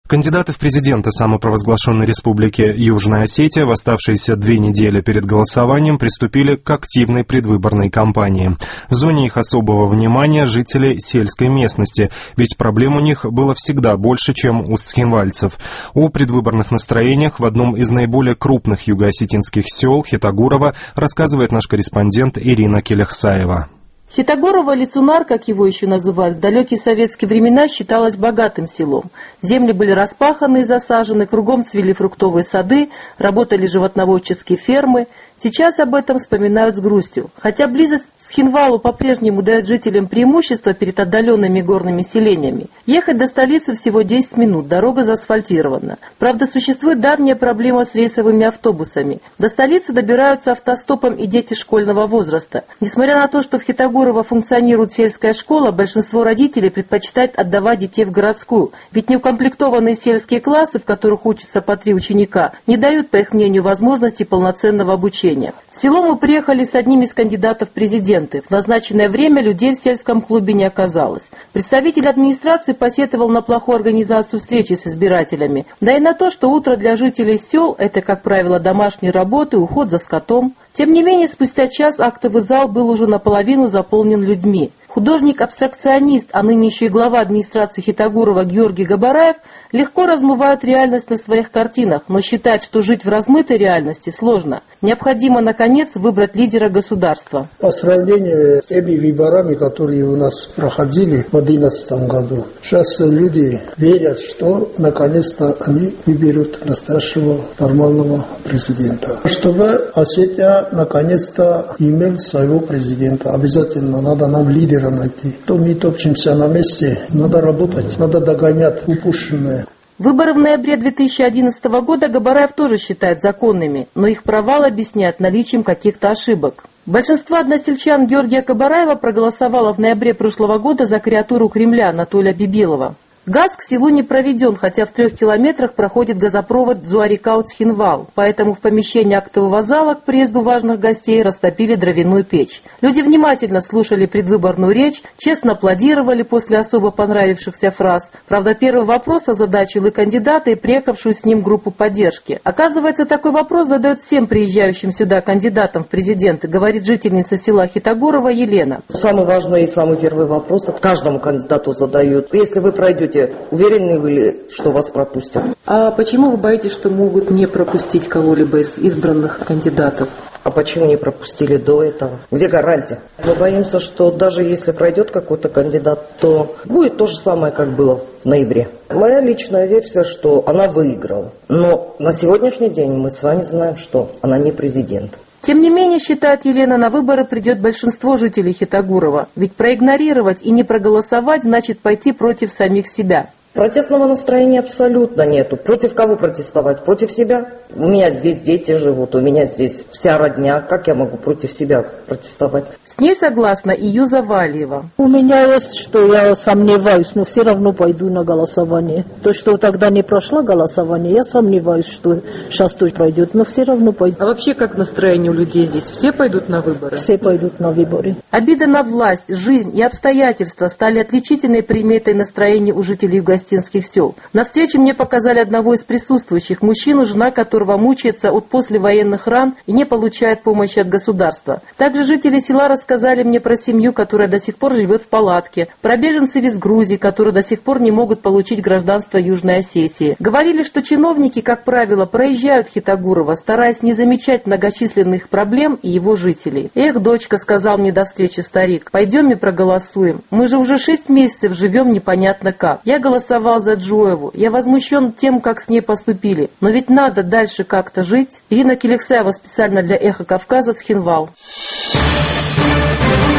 Кандидаты в президенты самопровозглашенной республики Южная Осетия в оставшиеся 2 недели перед голосованием приступили к активной предвыборной кампании. В зоне их особого внимания жители сельской местности, ведь проблем у них было всегда больше, чем у схинвальцев. О предвыборных настроениях в одном из наиболее крупных юго-осетинских сел Хитагурово рассказывает наш корреспондент Ирина Келехсаева. Хитагурово, или Цунар, как его еще называют, в далекие советские времена считалось богатым селом. Земли были распаханы и засажены, кругом цвели фруктовые сады, работали животноводческие фермы. Сейчас об этом вспоминают с грустью. Хотя близость к Схинвалу по-прежнему дает жителям преимущество перед отдаленными горными селениями. Ехать до столицы всего 10 минут, дорога заасфальтирована. Правда, существует давняя проблема с рейсовыми автобусами. До столицы добираются автостопом и дети школьного возраста. Несмотря на то, что в Хитагурово функционирует сельская школа, большинство родителей предпочитает отдавать детей в городскую. Ведь неукомплектованные сельские классы, в которых учатся по 3 ученика, не дают, по их мнению, возможности полноценного обучения. В село мы приехали с одним из кандидатов в президенты. В назначенное время людей в сельском клубе не оказалось. Представитель администрации посетовал на плохую организацию встречи с избирателями, да и на то, что утро для жителей сел – это, как правило, домашние работы, уход за скотом. Тем не менее, спустя час актовый зал был уже наполовину заполнен людьми. Художник-абстракционист, а ныне еще и глава администрации Хитагурова Георгий Габараев легко размывает реальность на своих картинах, но считает, что жить в размытой реальности сложно. Необходимо, наконец, выбрать лидера государства. По сравнению с теми выборами, которые у нас проходили в 2011 году, сейчас люди верят, что наконец-то они выберут настоящего нормального президента. Чтобы Осетия наконец-то имел своего президента, обязательно надо нам лидера найти. То мы топчемся на месте, надо работать, надо догонять упущенное. Выборы в ноябре 2011 года Габараев тоже считает законными, но их провал объясняет наличием каких-то ошибок. Большинство односельчан Георгия Габараева проголосовало в ноябре прошлого года за креатуру Кремля Анатолия Бибелова. Газ к селу не проведен, хотя в 3 километрах проходит газопровод Зуарикаут-Схинвал, поэтому в помещении актового зала к приезду важных гостей растопили дровяную печь. Люди внимательно слушали предвыборную речь, честно аплодировали после особо понравившихся фраз. Правда, первый вопрос озадачил и кандидата, и приехавшую с ним группу поддержки. Оказывается, такой вопрос задают всем приезжающим сюда кандидатам в президенты, говорит жительница села Хитагурово Елена. Самый важный и самый первый вопрос каждому кандидату задают. Если вы пройдете, уверены вы ли, что вас пропустят? А почему вы боитесь, что могут не пропустить кого-либо из избранных кандидатов? А почему не пропустили до этого? Где гарантия? Мы боимся, что даже если пройдет какой-то кандидат, то будет то же самое, как было в ноябре. Моя личная версия, что она выиграла. Но на сегодняшний день мы с вами знаем, что она не президент. Тем не менее, считает Елена, на выборы придет большинство жителей Хитагурова. Ведь проигнорировать и не проголосовать значит пойти против самих себя. Протестного настроения абсолютно нету. Против кого протестовать? Против себя? У меня здесь дети живут, у меня здесь вся родня. Как я могу против себя протестовать? С ней согласна и Юза Валиева. У меня есть, что я сомневаюсь, но все равно пойду на голосование. То, что тогда не прошло голосование, я сомневаюсь, что сейчас тоже пройдет, но все равно пойду. А вообще как настроение у людей здесь? Все пойдут на выборы? Все пойдут на выборы. Обида на власть, жизнь и обстоятельства стали отличительной приметой настроения у жителей гостинских сел. На встрече мне показали одного из присутствующих, мужчину, жена которого мучается от послевоенных ран и не получает помощи от государства. Также жители села рассказали мне про семью, которая до сих пор живет в палатке, про беженцев из Грузии, которые до сих пор не могут получить гражданство Южной Осетии. Говорили, что чиновники, как правило, проезжают Хитагурово, стараясь не замечать многочисленных проблем и его жителей. «Эх, дочка», — сказал мне до встречи старик, — «пойдем и проголосуем. Мы же уже 6 месяцев живем непонятно как. Я голосовал за Джоеву. Я возмущен тем, как с ней поступили. Но ведь надо дальше как-то жить». Ирина Келехсаева специально для «Эхо Кавказа», Схинвал.